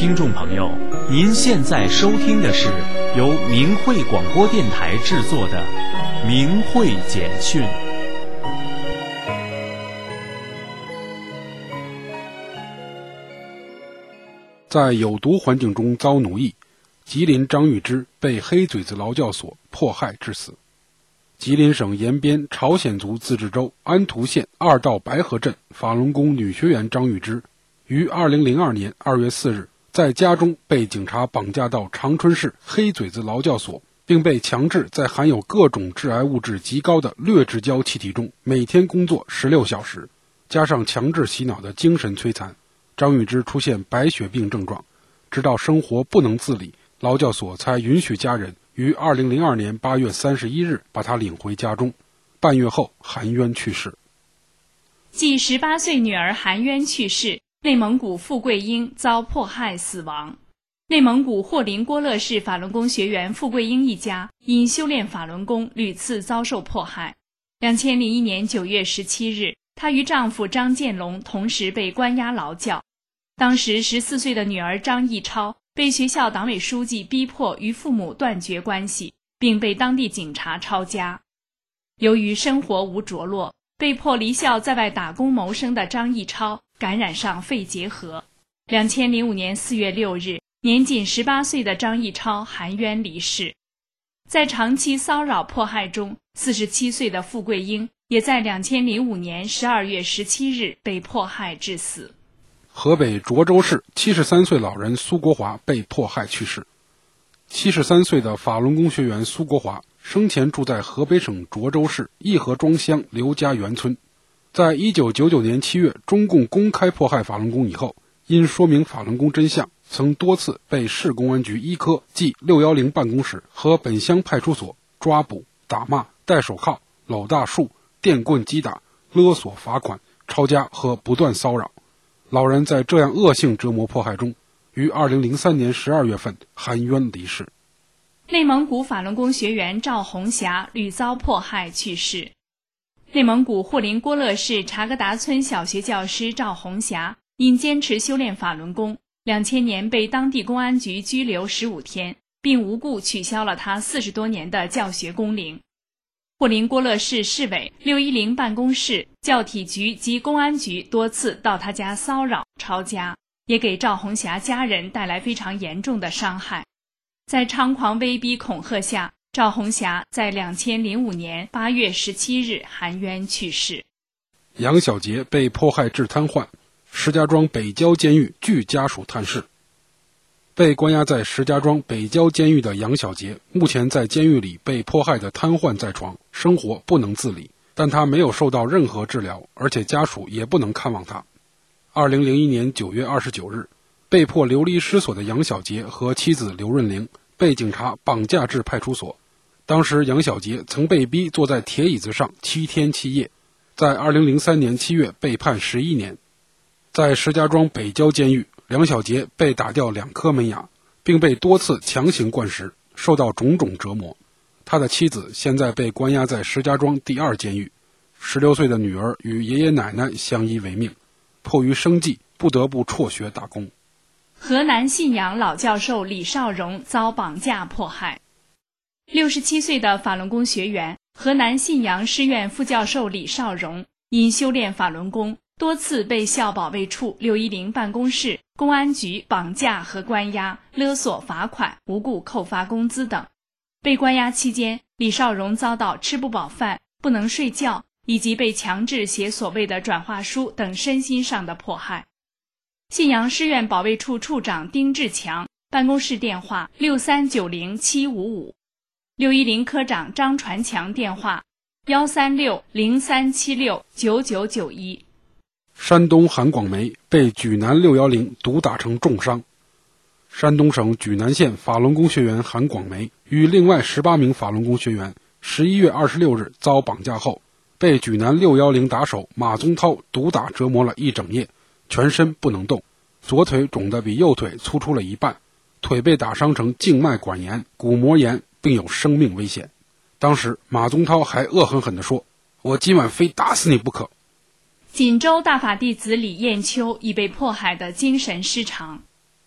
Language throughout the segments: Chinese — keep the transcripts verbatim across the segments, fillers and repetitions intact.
听众朋友，您现在收听的是由明慧广播电台制作的《明慧简讯》。 在有毒环境中遭奴役，吉林张玉芝被黑嘴子劳教所迫害致死。吉林省延边朝鲜族自治州安图县二道白河镇法轮功女学员张玉芝于二零零二年二月四日在家中被警察绑架到长春市黑嘴子劳教所，并被强制在含有各种致癌物质极高的劣质胶气体中每天工作十六小时，加上强制洗脑的精神摧残，张玉芝出现白血病症状，直到生活不能自理，劳教所才允许家人于二零零二年八月三十一日把她领回家中，半月后含冤去世。 继十八岁女儿含冤去世，内蒙古富贵英遭迫害死亡。内蒙古霍林郭勒市法轮功学员富贵英一家因修炼法轮功屡次遭受迫害。二零零一年九月十七日，她与丈夫张建龙同时被关押劳教。当时十四岁的女儿张艺超被学校党委书记逼迫与父母断绝关系，并被当地警察抄家。由于生活无着落，被迫离校在外打工谋生的张艺超感染上肺结核。二零零五年四月六日，年仅十八岁的张艺超含冤离世。在长期骚扰迫害中，四十七岁的富贵英也在二零零五年十二月十七日被迫害致死。 河北涿州市七十三岁老人苏国华被迫害去世。七十三岁的法轮功学员苏国华生前住在河北省涿州市义和庄乡刘家园村。在一九九九年七月中共公开迫害法轮功以后，因说明法轮功真相，曾多次被市公安局一科暨六一零办公室和本乡派出所抓捕、打骂、戴手铐、搂大树、电棍击打、勒索罚款、抄家和不断骚扰。老人在这样恶性折磨迫害中，于二零零三年十二月份含冤离世。 内蒙古法轮功学员赵红霞屡遭迫害去世。内蒙古霍林郭勒市察格达村小学教师赵红霞因坚持修炼法轮功，两千年被当地公安局拘留十五天，并无故取消了他四十多年的教学工龄。霍林郭勒市市委六一零办公室、教体局及公安局多次到他家骚扰、抄家，也给赵红霞家人带来非常严重的伤害。在猖狂威逼恐吓下，赵红霞在二零零五年八月十七日含冤去世。 杨小杰被迫害致瘫痪，石家庄北郊监狱拒家属探视。被关押在石家庄北郊监狱的杨小杰，目前在监狱里被迫害的瘫痪在床，生活不能自理，但他没有受到任何治疗，而且家属也不能看望他。二零零一年九月二十九日，被迫流离失所的杨小杰和妻子刘润玲被警察绑架至派出所。当时杨小杰曾被逼坐在铁椅子上七天七夜，在二零零三年七月被判十一年。在石家庄北郊监狱，杨小杰被打掉两颗门牙，并被多次强行灌食，受到种种折磨。他的妻子现在被关押在石家庄第二监狱，十六岁的女儿与爷爷奶奶相依为命，迫于生计不得不辍学打工。 河南信阳老教授李少荣遭绑架迫害。六十七岁的法轮功学员、河南信阳师院副教授李少荣因修炼法轮功，多次被校保卫处六一零办公室、公安局绑架和关押、勒索罚款、无故扣发工资等。被关押期间，李少荣遭到吃不饱饭、不能睡觉，以及被强制写所谓的转化书等身心上的迫害。信阳师院保卫处处长丁志强，办公室电话六三九零七五五，六一零科长张传强电话幺三六零三七六九九九一。 山东韩广梅被莒南六一零毒打成重伤。山东省莒南县法轮功学员韩广梅与另外十八名法轮功学员十一月二十六日遭绑架后，被莒南六一零打手马宗涛毒打折磨了一整夜，全身不能动，左腿肿得比右腿粗出了一半，腿被打伤成静脉管炎、骨膜炎，并有生命危险。当时马宗涛还恶狠狠地说：“我今晚非打死你不可。” 锦州大法弟子李艳秋已被迫害的精神失常。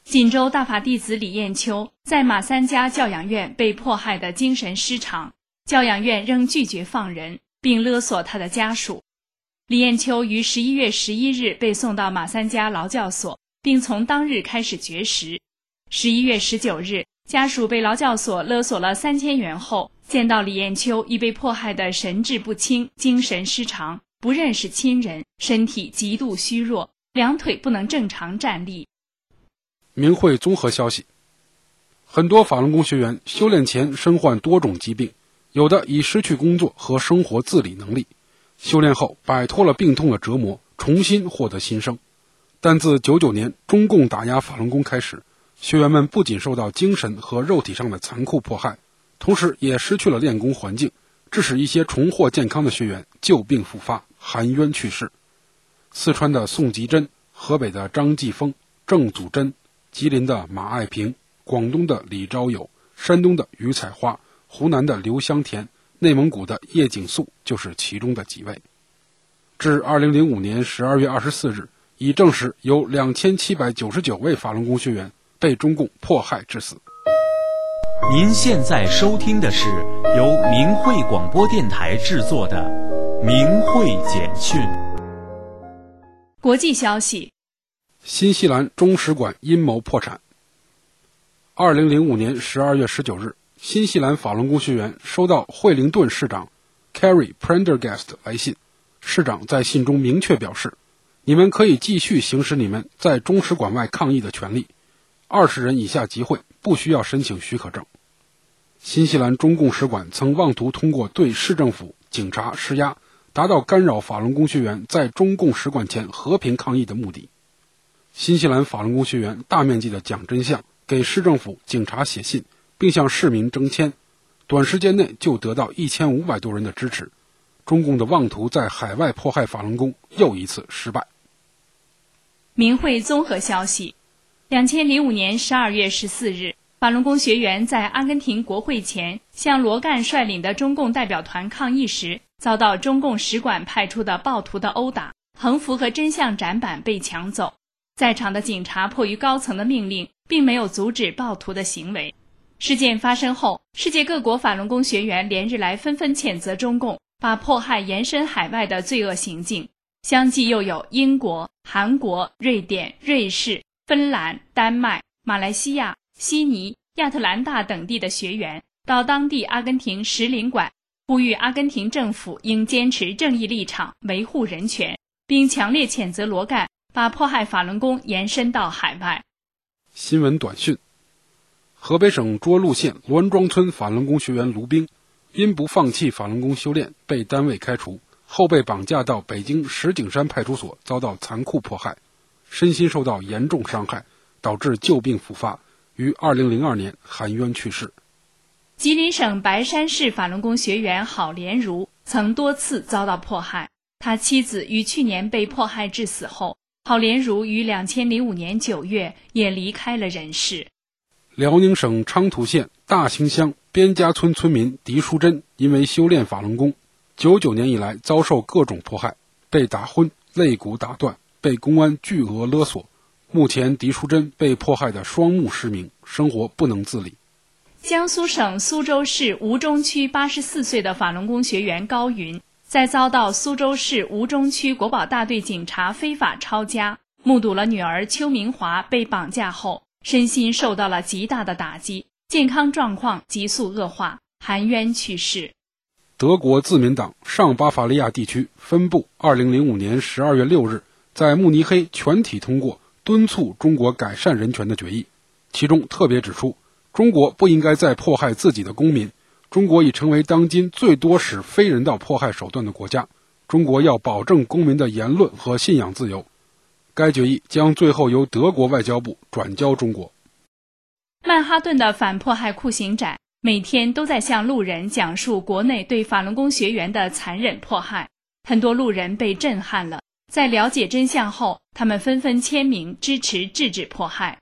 锦州大法弟子李彦秋在马三家教养院被迫害的精神失常，教养院仍拒绝放人，并勒索他的家属。李彦秋于十一月十一日被送到马三家劳教所，并从当日开始绝食。十一月十九日，家属被劳教所勒索了三千元后，见到李彦秋已被迫害的神志不清，精神失常，不认识亲人，身体极度虚弱，两腿不能正常站立。 明慧综合消息，很多法轮功学员修炼前身患多种疾病，有的已失去工作和生活自理能力，修炼后摆脱了病痛的折磨，重新获得新生。但自九九年中共打压法轮功开始，学员们不仅受到精神和肉体上的残酷迫害，同时也失去了练功环境，致使一些重获健康的学员旧病复发，含冤去世。四川的宋吉珍，河北的张继峰、郑祖珍，吉林的马爱平，广东的李昭友，山东的于彩花，湖南的刘香田，内蒙古的叶景素就是其中的几位。至二零零五年十二月二十四日，已证实有两千七百九十九位法轮功学员被中共迫害致死。 您现在收听的是由明慧广播电台制作的《明慧简讯》。 国际消息， 新西兰中使馆阴谋破产。二零零五年十二月十九日，新西兰法轮功学员收到惠灵顿市长 Carrie Prendergast 来信，市长在信中明确表示，你们可以继续行使你们在中使馆外抗议的权利，二十人以下集会不需要申请许可证。新西兰中共使馆曾妄图通过对市政府、警察施压，达到干扰法轮功学员在中共使馆前和平抗议的目的。新西兰法轮功学员大面积的讲真相，给市政府、警察写信，并向市民征签，短时间内就得到一千五百多人的支持。中共的妄图在海外迫害法轮功又一次失败。 明慧综合消息，二零零五年十二月十四日，法轮功学员在阿根廷国会前向罗干率领的中共代表团抗议时，遭到中共使馆派出的暴徒的殴打，横幅和真相展板被抢走。在场的警察迫于高层的命令，并没有阻止暴徒的行为。事件发生后，世界各国法轮功学员连日来纷纷谴责中共把迫害延伸海外的罪恶行径，相继又有英国、韩国、瑞典、瑞士、芬兰、丹麦、马来西亚、悉尼、亚特兰大等地的学员到当地阿根廷使领馆，呼吁阿根廷政府应坚持正义立场，维护人权，并强烈谴责罗干把迫害法轮功延伸到海外。 新闻短讯：河北省涿鹿县栾庄村法轮功学员卢兵，因不放弃法轮功修炼，被单位开除，后被绑架到北京石景山派出所，遭到残酷迫害，身心受到严重伤害，导致旧病复发，于二零零二年含冤去世。 吉林省白山市法轮功学员郝连如曾多次遭到迫害，他妻子于去年被迫害致死后，郝连如于二零零五年九月也离开了人世。 辽宁省昌图县大兴乡边家村村民狄淑珍因为修炼法轮功，九九年以来遭受各种迫害，被打昏、肋骨打断，被公安巨额勒索。目前狄淑珍被迫害的双目失明，生活不能自理。 江苏省苏州市吴中区八十四岁的法轮功学员高云，在遭到苏州市吴中区国保大队警察非法抄家，目睹了女儿邱明华被绑架后，身心受到了极大的打击，健康状况急速恶化，含冤去世。 德国自民党上巴伐利亚地区分部二零零五年十二月六日在慕尼黑全体通过敦促中国改善人权的决议，其中特别指出，中国不应该再迫害自己的公民，中国已成为当今最多使非人道迫害手段的国家，中国要保证公民的言论和信仰自由。该决议将最后由德国外交部转交中国。 曼哈顿的反迫害酷刑展每天都在向路人讲述国内对法轮功学员的残忍迫害，很多路人被震撼了，在了解真相后，他们纷纷签名支持制止迫害。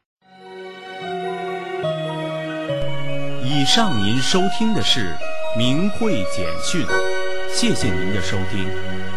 以上您收听的是明慧简讯，谢谢您的收听。